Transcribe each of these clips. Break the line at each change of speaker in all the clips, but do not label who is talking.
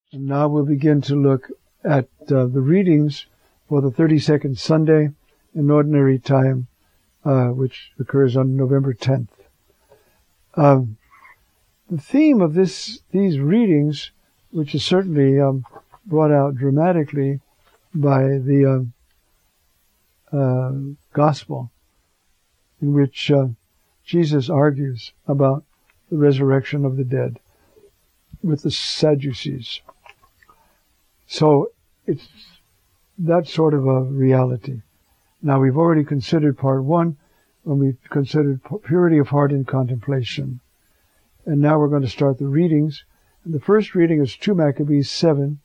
And now we'll begin to look at the readings for the 32nd Sunday in Ordinary Time, which occurs on November 10th. The theme of these readings, which is certainly brought out dramatically by the Gospel, in which Jesus argues about the resurrection of the dead with the Sadducees. So it's that sort of a reality. Now, we've already considered part one when we considered purity of heart in contemplation. And now we're going to start the readings. And the first reading is 2 Maccabees 7,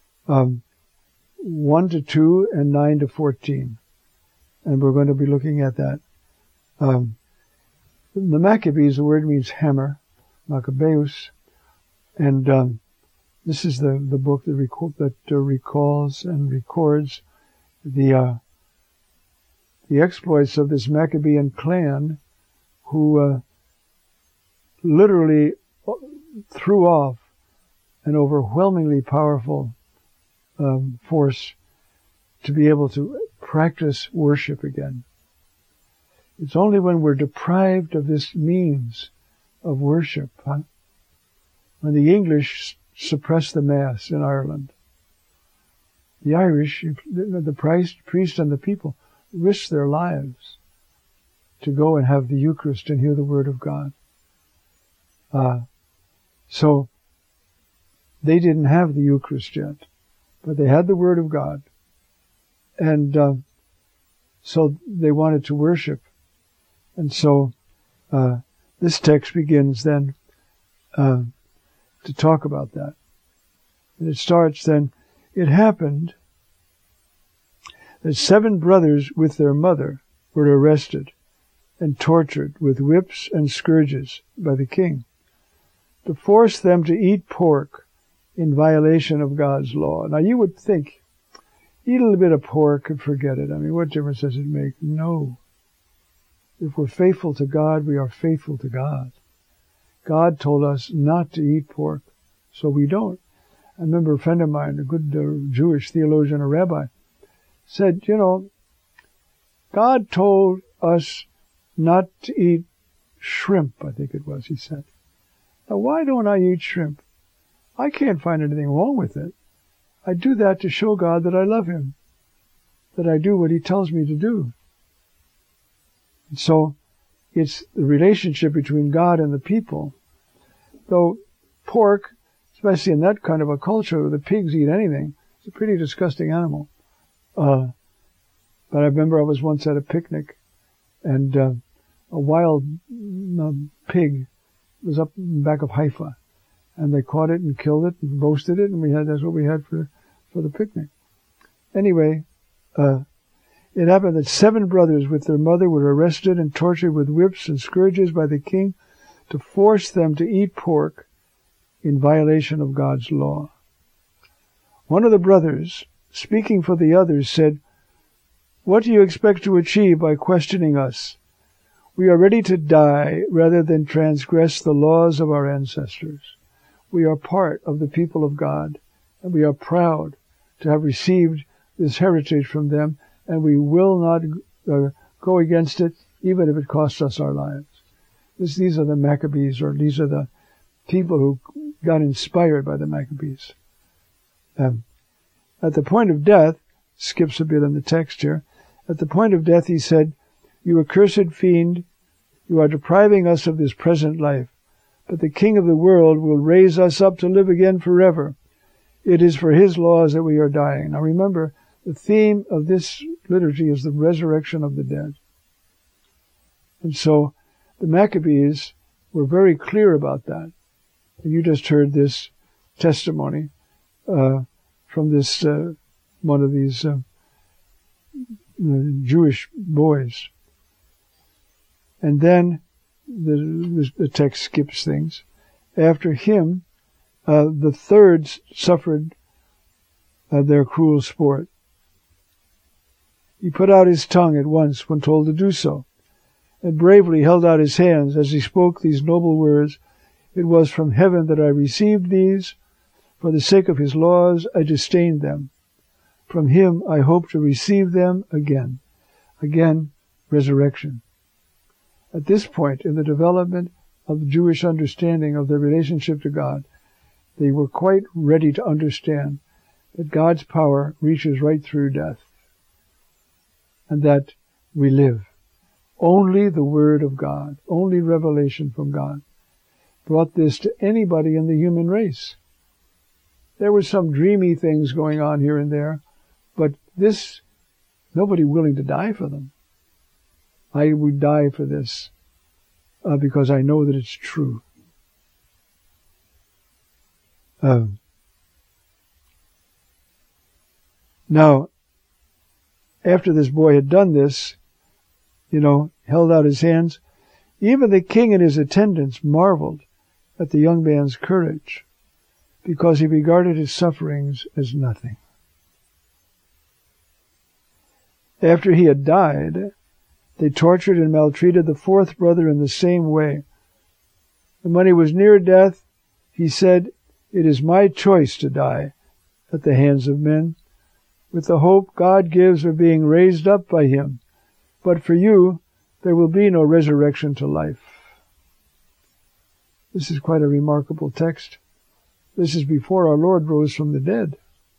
1 to 2 and 9 to 14. And we're going to be looking at that. The Maccabees, the word means hammer, Maccabeus. And this is the book that recalls and records the exploits of this Maccabean clan, who literally threw off an overwhelmingly powerful force to be able to practice worship again. It's only when we're deprived of this means of worship, when the English suppressed the Mass in Ireland, the Irish, the priest and the people, risked their lives to go and have the Eucharist and hear the Word of God. So they didn't have the Eucharist yet, but they had the Word of God. And so they wanted to worship. And so this text begins then to talk about that. And it starts then, it happened that 7 brothers with their mother were arrested and tortured with whips and scourges by the king, to force them to eat pork in violation of God's law. Now you would think, eat a little bit of pork and forget it. I mean, what difference does it make? No. If we're faithful to God, we are faithful to God. God told us not to eat pork, so we don't. I remember a friend of mine, a good Jewish theologian, a rabbi, said, God told us not to eat shrimp, I think it was, he said. Now, why don't I eat shrimp? I can't find anything wrong with it. I do that to show God that I love Him, that I do what He tells me to do. And so, it's the relationship between God and the people. Though pork, especially in that kind of a culture where the pigs eat anything, it's a pretty disgusting animal. But I remember I was once at a picnic, and a wild pig was up in the back of Haifa, and they caught it and killed it and roasted it, and that's what we had for the picnic. Anyway, it happened that 7 brothers with their mother were arrested and tortured with whips and scourges by the king to force them to eat pork in violation of God's law. One of the brothers, speaking for the others, said, "What do you expect to achieve by questioning us? We are ready to die rather than transgress the laws of our ancestors. We are part of the people of God, and we are proud to have received this heritage from them, and we will not go against it, even if it costs us our lives." These are the Maccabees, or these are the people who got inspired by the Maccabees. At the point of death, skips a bit in the text here, at the point of death he said, "You accursed fiend, you are depriving us of this present life, but the King of the world will raise us up to live again forever. It is for His laws that we are dying." Now remember, the theme of this liturgy is the resurrection of the dead. And so the Maccabees were very clear about that. And you just heard this testimony from this one of these Jewish boys. And then the text skips things. After him, the thirds suffered their cruel sport. He put out his tongue at once when told to do so, and bravely held out his hands as he spoke these noble words, "It was from heaven that I received these, For the sake of his laws, I disdained them. From him, I hope to receive them again. Again, resurrection. At this point in the development of the Jewish understanding of their relationship to God, they were quite ready to understand that God's power reaches right through death, and that we live. Only the Word of God, only revelation from God, brought this to anybody in the human race. There were some dreamy things going on here and there, but this, nobody willing to die for them. I would die for this, because I know that it's true. Now, after this boy had done this, held out his hands, even the king and his attendants marveled at the young man's courage, because he regarded his sufferings as nothing. After he had died, they tortured and maltreated the fourth brother in the same way. And when he was near death, he said, "It is my choice to die at the hands of men, with the hope God gives of being raised up by him. But for you, there will be no resurrection to life." This is quite a remarkable text. This is before our Lord rose from the dead.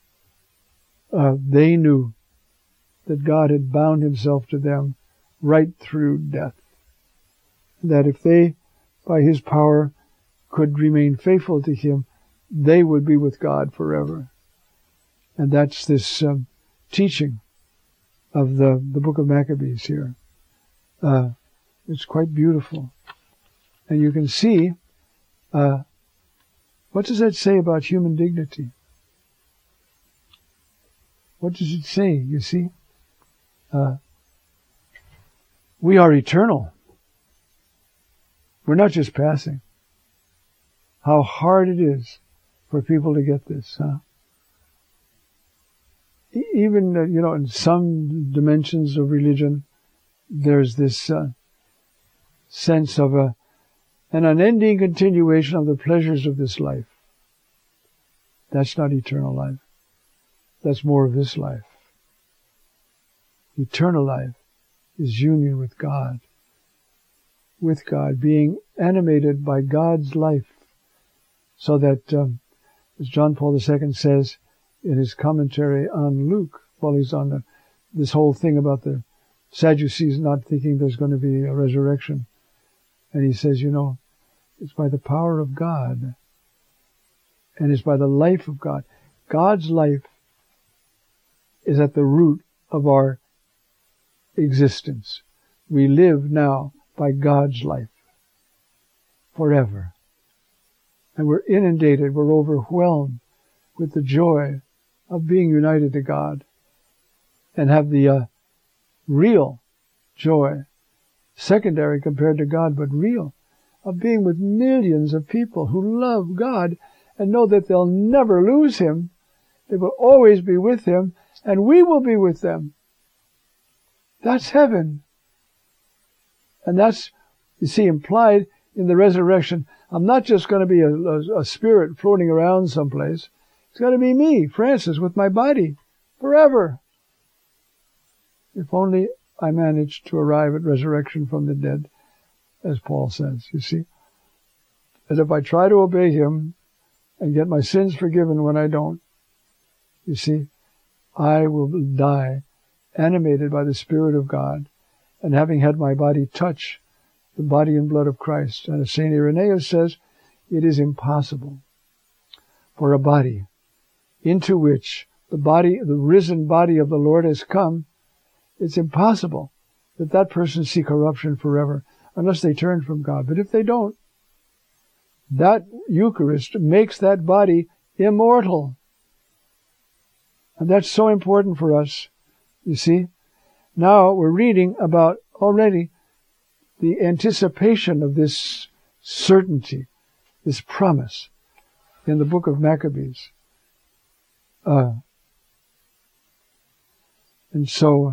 They knew that God had bound himself to them right through death. That if they, by his power, could remain faithful to him, they would be with God forever. And that's this teaching of the book of Maccabees here. It's quite beautiful. And you can see, what does that say about human dignity? What does it say, you see? We are eternal. We're not just passing. How hard it is for people to get this, huh? Even, in some dimensions of religion, there's this sense of an unending continuation of the pleasures of this life. That's not eternal life. That's more of this life. Eternal life is union with God, being animated by God's life, so that, as John Paul II says in his commentary on Luke, while he's on this whole thing about the Sadducees not thinking there's going to be a resurrection, and he says, it's by the power of God, and it's by the life of God. God's life is at the root of our existence. We live now by God's life forever. And we're inundated, we're overwhelmed with the joy of being united to God, and have the real joy, secondary compared to God, but real, of being with millions of people who love God and know that they'll never lose him. They will always be with him, and we will be with them. That's heaven. And that's, you see, implied in the resurrection. I'm not just going to be a spirit floating around someplace. It's going to be me, Francis, with my body, forever. If only I manage to arrive at resurrection from the dead, as Paul says, you see. And if I try to obey him and get my sins forgiven when I don't, you see, I will die animated by the Spirit of God, and having had my body touch the body and blood of Christ. And as St. Irenaeus says, it is impossible for a body into which the risen body of the Lord has come. It's impossible that that person see corruption forever unless they turn from God. But if they don't, that Eucharist makes that body immortal. And that's so important for us, you see. Now we're reading about already the anticipation of this certainty, this promise in the book of Maccabees. And so,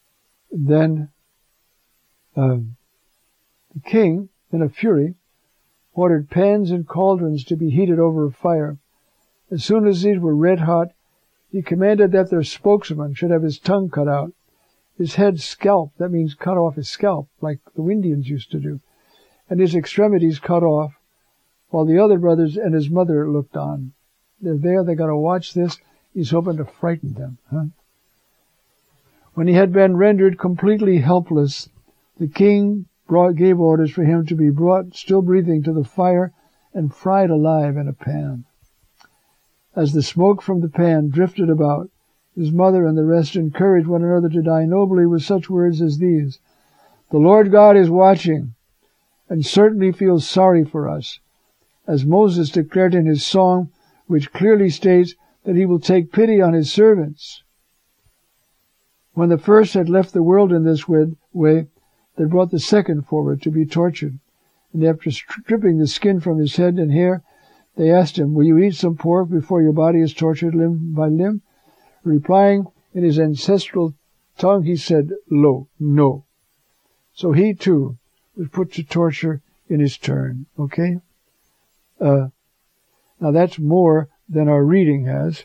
then the king, in a fury, ordered pans and cauldrons to be heated over a fire. As soon as these were red hot, he commanded that their spokesman should have his tongue cut out, his head scalped, that means cut off his scalp, like the Indians used to do, and his extremities cut off, while the other brothers and his mother looked on. They're there, they got to watch this. He's hoping to frighten them. When he had been rendered completely helpless, the king gave orders for him to be brought, still breathing, to the fire and fried alive in a pan. As the smoke from the pan drifted about, his mother and the rest encouraged one another to die nobly with such words as these: "The Lord God is watching, and certainly feels sorry for us," as Moses declared in his song, which clearly states that he will take pity on his servants. When the first had left the world in this way, they brought the second forward to be tortured, and after stripping the skin from his head and hair, they asked him, "Will you eat some pork before your body is tortured limb by limb?" Replying in his ancestral tongue, he said, "Lo, no." So he too was put to torture in his turn. Okay? Now that's more than our reading has.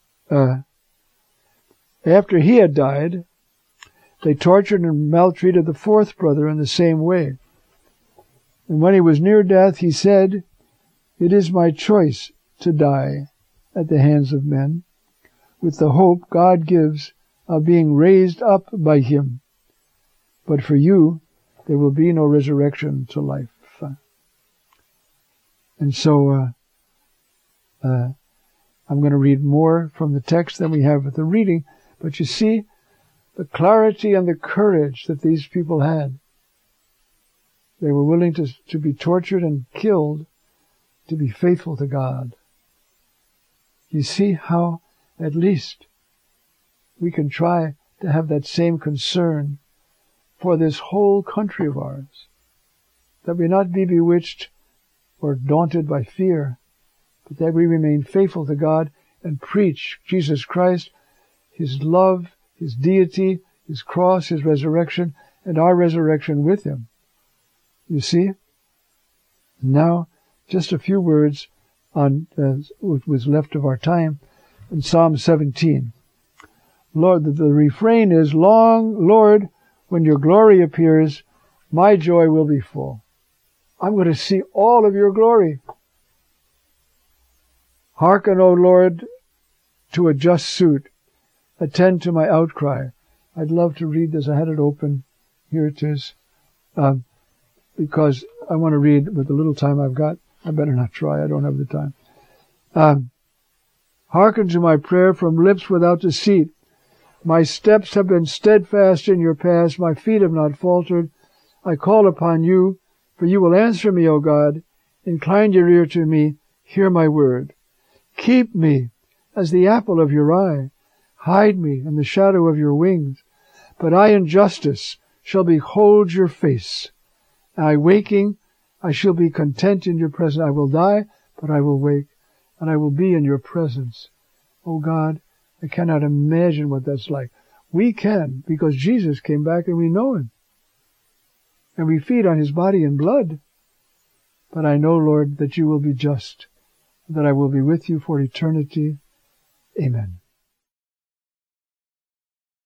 After he had died, they tortured and maltreated the fourth brother in the same way. And when he was near death, he said, "It is my choice to die at the hands of men, with the hope God gives of being raised up by him. But for you, there will be no resurrection to life." And so I'm going to read more from the text than we have with the reading, but you see the clarity and the courage that these people had. They were willing to be tortured and killed to be faithful to God. You see how at least we can try to have that same concern for this whole country of ours, that we not be bewitched or daunted by fear, but that we remain faithful to God and preach Jesus Christ, his love, his deity, his cross, his resurrection, and our resurrection with him. You see? Now, just a few words on what was left of our time in Psalm 17. Lord, the refrain is, "Long, Lord, when your glory appears, my joy will be full." I'm going to see all of your glory. Hearken, O Lord, to a just suit. Attend to my outcry. I'd love to read this. I had it open. Here it is. Because I want to read with the little time I've got. I better not try. I don't have the time. Hearken to my prayer from lips without deceit. My steps have been steadfast in your paths. My feet have not faltered. I call upon you, for you will answer me, O God. Incline your ear to me. Hear my word. Keep me as the apple of your eye. Hide me in the shadow of your wings. But I in justice shall behold your face. I waking, I shall be content in your presence. I will die, but I will wake, and I will be in your presence. Oh God, I cannot imagine what that's like. We can, because Jesus came back and we know him. And we feed on his body and blood. But I know, Lord, that you will be just, that I will be with you for eternity. Amen.